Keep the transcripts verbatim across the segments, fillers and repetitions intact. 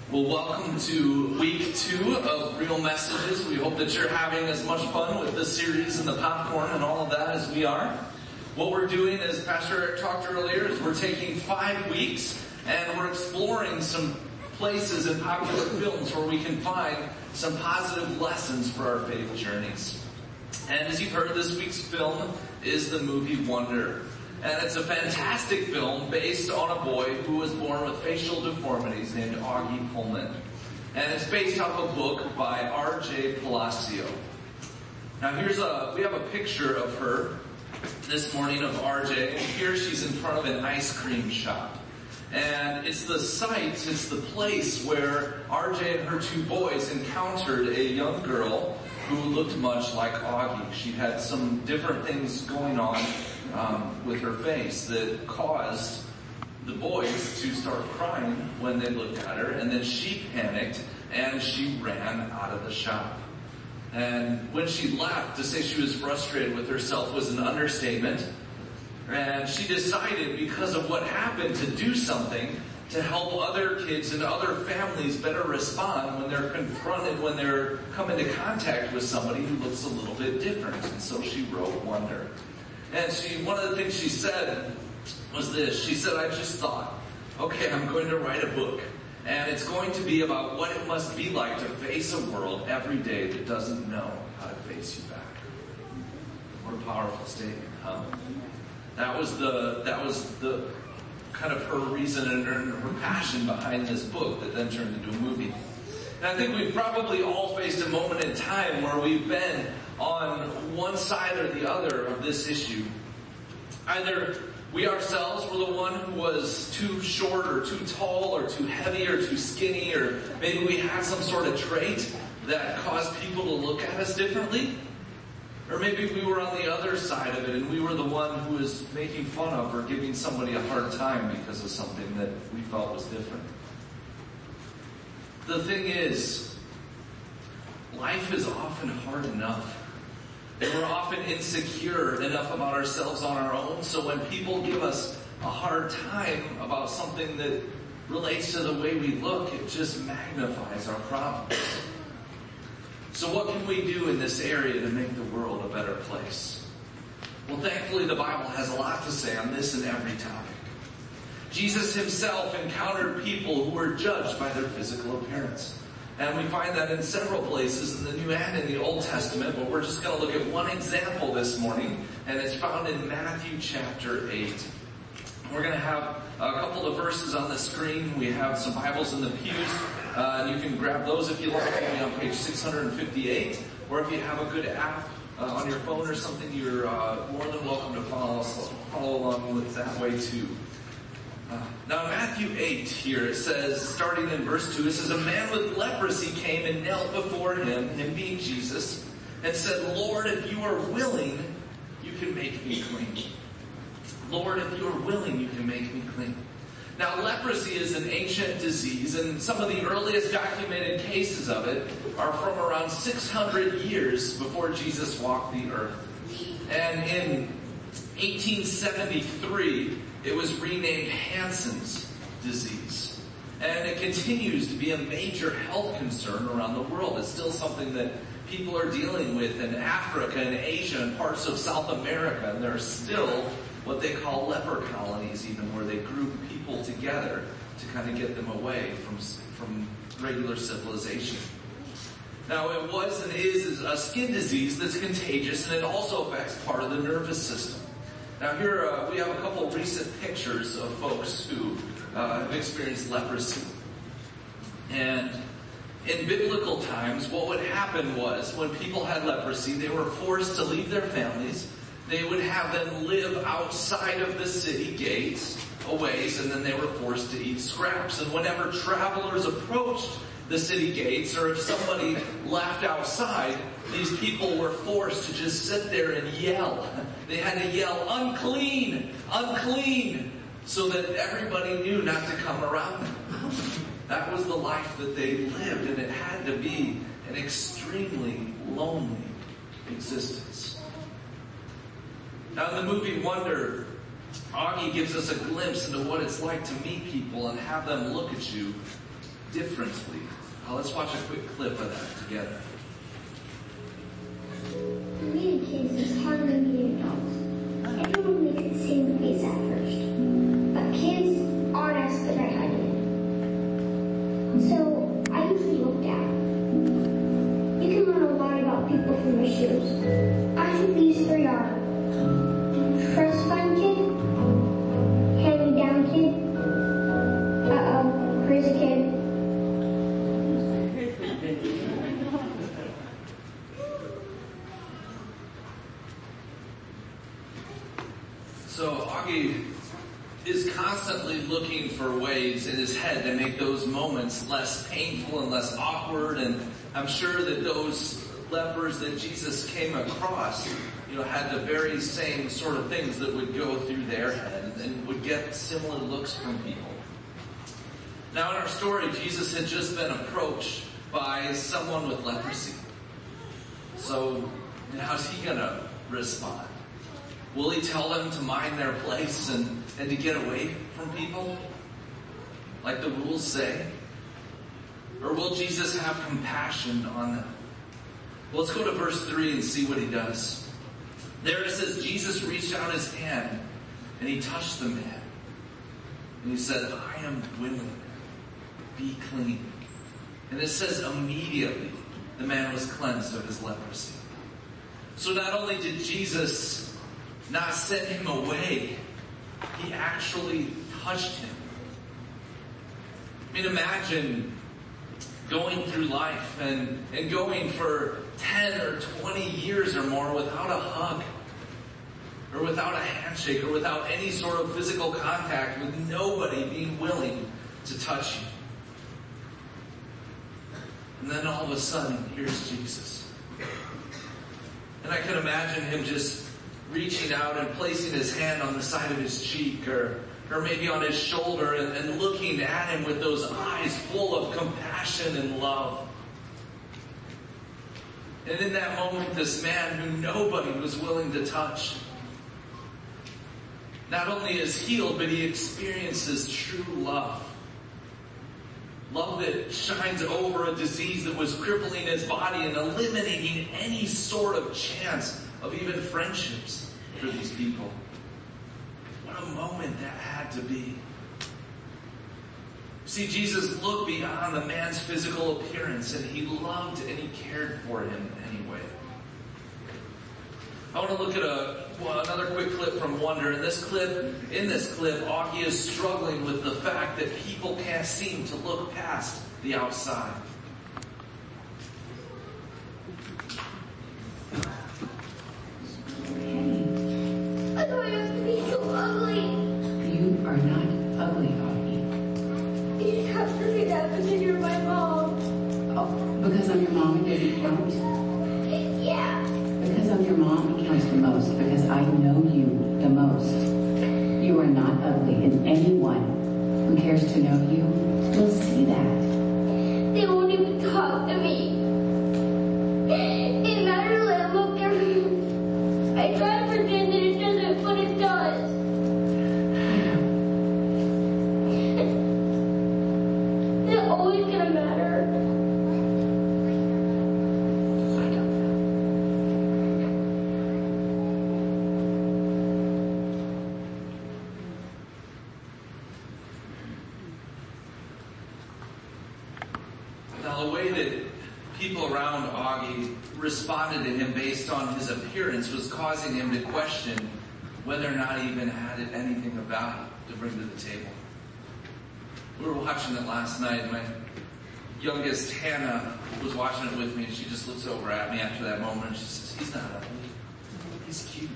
Well, welcome to week two of Real Messages. We hope that you're having as much fun with this series and the popcorn and all of that as we are. What we're doing, as Pastor Eric talked earlier, is we're taking five weeks and we're exploring some places in popular films where we can find some positive lessons for our faith journeys. And as you've heard, this week's film is the movie Wonder. And it's a fantastic film based on a boy who was born with facial deformities named Augie Pullman. And it's based off a book by R J Palacio. Now here's a, we have a picture of her this morning of R J. And here she's in front of an ice cream shop. And it's the site, it's the place where R J and her two boys encountered a young girl who looked much like Augie. She had some different things going on um, with her face that caused the boys to start crying when they looked at her. And then she panicked and she ran out of the shop. And when she left, to say she was frustrated with herself was an understatement. And she decided, because of what happened, to do something to help other kids and other families better respond when they're confronted, when they're come into contact with somebody who looks a little bit different. And so she wrote Wonder. And she, one of the things she said was this. She said, I just thought, okay, I'm going to write a book. And it's going to be about what it must be like to face a world every day that doesn't know how to face you back. What a powerful statement, huh? That was the, that was the kind of her reason and her, her passion behind this book that then turned into a movie. And I think we've probably all faced a moment in time where we've been on one side or the other of this issue. Either we ourselves were the one who was too short or too tall or too heavy or too skinny, or maybe we had some sort of trait that caused people to look at us differently. Or maybe we were on the other side of it and we were the one who was making fun of or giving somebody a hard time because of something that we felt was different. The thing is, life is often hard enough. And we're often insecure enough about ourselves on our own. So when people give us a hard time about something that relates to the way we look, it just magnifies our problems. So what can we do in this area to make the world a better place? Well, thankfully the Bible has a lot to say on this and every topic. Jesus himself encountered people who were judged by their physical appearance. And we find that in several places in the New and in the Old Testament, but we're just going to look at one example this morning, and it's found in Matthew chapter eight. We're going to have a couple of verses on the screen. We have some Bibles in the pews. Uh, and you can grab those if you like, maybe on page six hundred fifty-eight. Or if you have a good app uh, on your phone or something, you're uh, more than welcome to follow, follow along with that way too. Uh, now in Matthew eight here, it says, starting in verse two, it says, a man with leprosy came and knelt before him, him being Jesus, and said, Lord, if you are willing, you can make me clean. Lord, if you are willing, you can make me clean. Now, leprosy is an ancient disease, and some of the earliest documented cases of it are from around six hundred years before Jesus walked the earth. And in eighteen seventy-three, it was renamed Hansen's disease. And it continues to be a major health concern around the world. It's still something that people are dealing with in Africa and Asia and parts of South America, and there are still what they call leper colonies, even, where they group people together to kind of get them away from from regular civilization. Now, it was and is a skin disease that's contagious, and it also affects part of the nervous system. Now, here uh, we have a couple of recent pictures of folks who uh, have experienced leprosy. And in biblical times, what would happen was when people had leprosy, they were forced to leave their families. They would have them live outside of the city gates a ways, and then they were forced to eat scraps. And whenever travelers approached the city gates, or if somebody left outside, these people were forced to just sit there and yell. They had to yell, unclean, unclean, so that everybody knew not to come around them. That was the life that they lived, and it had to be an extremely lonely existence. Now, in the movie Wonder, Augie gives us a glimpse into what it's like to meet people and have them look at you differently. Uh, let's watch a quick clip of that together. Meeting kids is harder than meeting adults. Everyone makes it seem the face at first, but kids aren't as good at hiding it. So I usually look down. You can learn a lot about people from their shoes. I think these three are trust fund kid, hand me down kid, uh oh, crazy kid. So Augie is constantly looking for ways in his head to make those moments less painful and less awkward. And I'm sure that those lepers that Jesus came across, you know, had the very same sort of things that would go through their head and would get similar looks from people. Now in our story, Jesus had just been approached by someone with leprosy. So how's he gonna respond? Will he tell them to mind their place and, and to get away from people, like the rules say? Or will Jesus have compassion on them? Well, let's go to verse three and see what he does. There it says, Jesus reached out his hand and he touched the man. And he said, I am willing. Be clean. And it says immediately the man was cleansed of his leprosy. So not only did Jesus not send him away, he actually touched him. I mean, imagine going through life and, and going for ten or twenty years or more without a hug, or without a handshake, or without any sort of physical contact, with nobody being willing to touch you. And then all of a sudden, here's Jesus. And I can imagine him just reaching out and placing his hand on the side of his cheek, or or maybe on his shoulder, and, and looking at him with those eyes full of compassion and love. And in that moment, this man who nobody was willing to touch, not only is healed, but he experiences true love. Love that shines over a disease that was crippling his body and eliminating any sort of chance of even friendships for these people. What a moment that had to be. See, Jesus looked beyond the man's physical appearance, and he loved and he cared for him anyway. I want to look at a well, another quick clip from Wonder. In this clip, in this clip, Augie is struggling with the fact that people can't seem to look past the outside. I thought I used to be so ugly. You are not ugly, Augie. You just have to say that because you're my mom. Oh, because I'm your mom, it doesn't count? Yeah. Because I'm your mom, it counts the most, because I know you the most. You are not ugly, and anyone who cares to know you will see that. They won't even talk to me. It matters that I look at me. I try to pretend that it doesn't, but it does. Is it always gonna matter? I don't know. Now, the way that people around Augie responded to him based on his appearance was causing him to question whether or not he even had anything of value to bring to the table. We were watching it last night. My youngest, Hannah, was watching it with me, and she just looks over at me after that moment, and she says, he's not ugly. He's cute.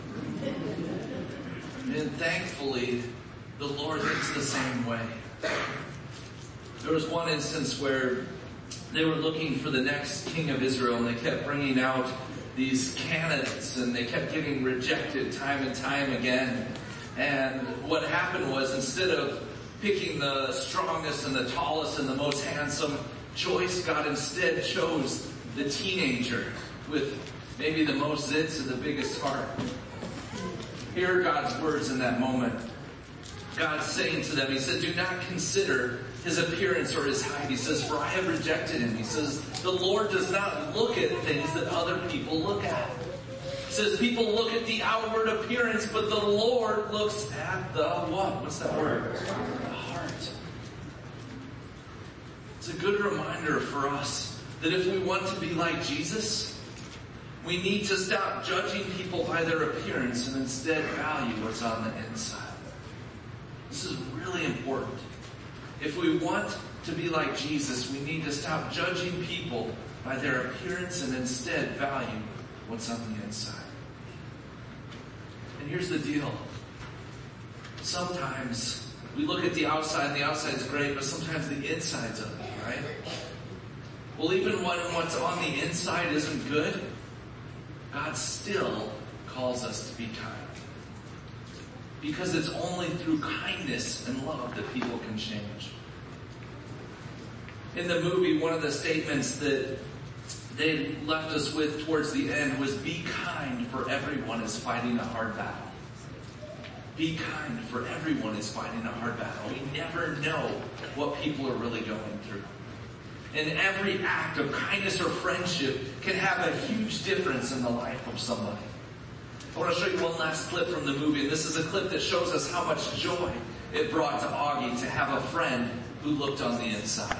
And thankfully, the Lord thinks the same way. There was one instance where they were looking for the next king of Israel, and they kept bringing out these candidates, and they kept getting rejected time and time again. And what happened was, instead of picking the strongest and the tallest and the most handsome, Joyce, God instead chose the teenager with maybe the most zits and the biggest heart. Hear God's words in that moment. God saying to them, he said, do not consider his appearance or his height. He says, for I have rejected him. He says, the Lord does not look at things that other people look at. He says, people look at the outward appearance, but the Lord looks at the what? What's that word? The heart. It's a good reminder for us that if we want to be like Jesus, we need to stop judging people by their appearance and instead value what's on the inside. This is really important. If we want to be like Jesus, we need to stop judging people by their appearance and instead value what's on the inside. And here's the deal. Sometimes we look at the outside and the outside's great, but sometimes the inside's ugly, right? Well, even when what's on the inside isn't good, God still calls us to be kind. Because it's only through kindness and love that people can change. In the movie, one of the statements that they left us with towards the end was, be kind, for everyone is fighting a hard battle. Be kind, for everyone is fighting a hard battle. We never know what people are really going through. And every act of kindness or friendship can have a huge difference in the life of somebody. I want to show you one last clip from the movie, and this is a clip that shows us how much joy it brought to Augie to have a friend who looked on the inside.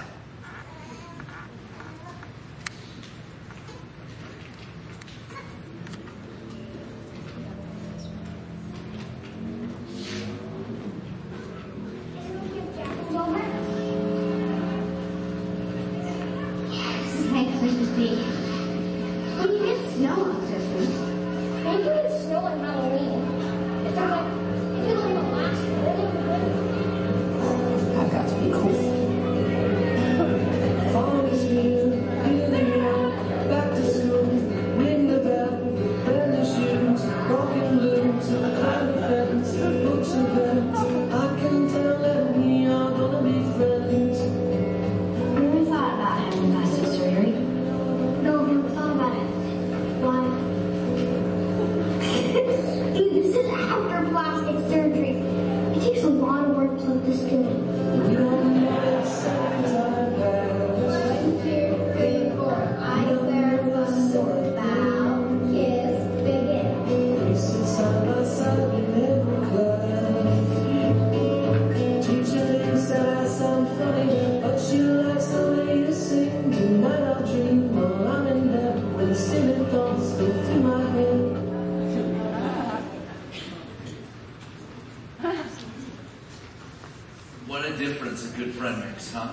What a difference a good friend makes, huh?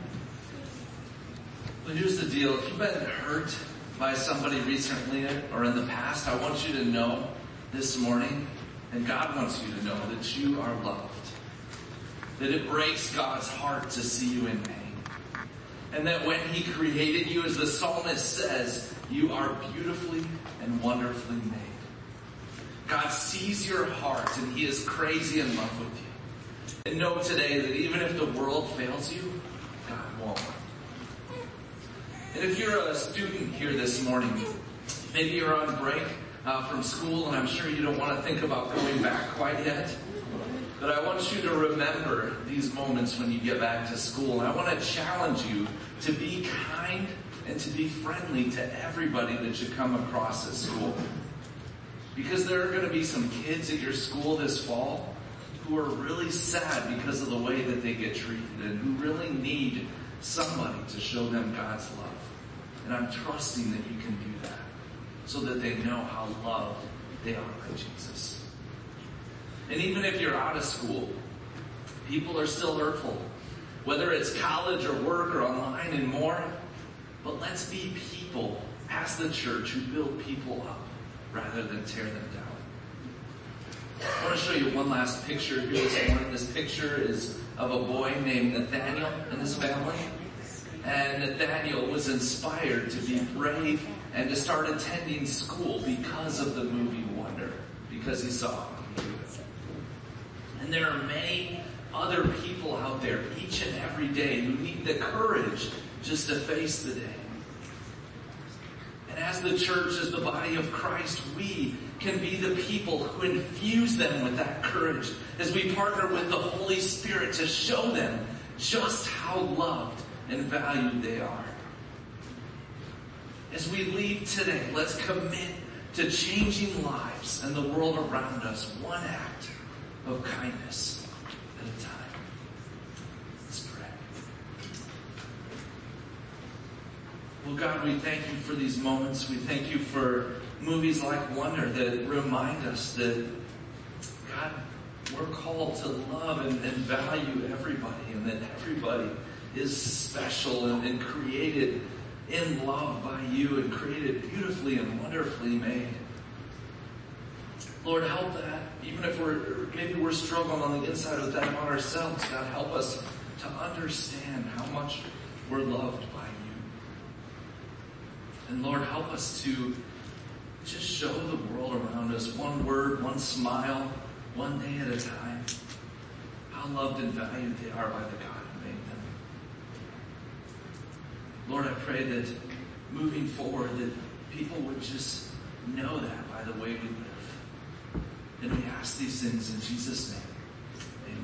But here's the deal. If you've been hurt by somebody recently or in the past, I want you to know this morning, and God wants you to know, that you are loved. That it breaks God's heart to see you in pain. And that when He created you, as the psalmist says, you are beautifully and wonderfully made. God sees your heart and He is crazy in love with you. And know today that even if the world fails you, God won't. And if you're a student here this morning, maybe you're on break uh, from school, and I'm sure you don't want to think about going back quite yet. But I want you to remember these moments when you get back to school. And I want to challenge you to be kind and to be friendly to everybody that you come across at school. Because there are going to be some kids at your school this fall who are really sad because of the way that they get treated and who really need somebody to show them God's love. And I'm trusting that you can do that so that they know how loved they are by Jesus. And even if you're out of school, people are still hurtful, whether it's college or work or online and more. But let's be people as the church who build people up rather than tear them down. I want to show you one last picture here this morning. This picture is of a boy named Nathaniel and his family. And Nathaniel was inspired to be brave and to start attending school because of the movie Wonder, because he saw it. And there are many other people out there each and every day who need the courage just to face the day. And as the church, as the body of Christ, we can be the people who infuse them with that courage as we partner with the Holy Spirit to show them just how loved and valued they are. As we leave today, let's commit to changing lives and the world around us, one act of kindness at a time. Let's pray. Well, God, we thank you for these moments. We thank you for movies like Wonder that remind us that, God, we're called to love and, and value everybody, and that everybody is special and, and created in love by you and created beautifully and wonderfully made. Lord, help that. Even if we're, maybe we're struggling on the inside with that about ourselves, God, help us to understand how much we're loved by you. And Lord, help us to just show the world around us one word, one smile, one day at a time, how loved and valued they are by the God who made them. Lord, I pray that moving forward, that people would just know that by the way we live. And we ask these things in Jesus' name.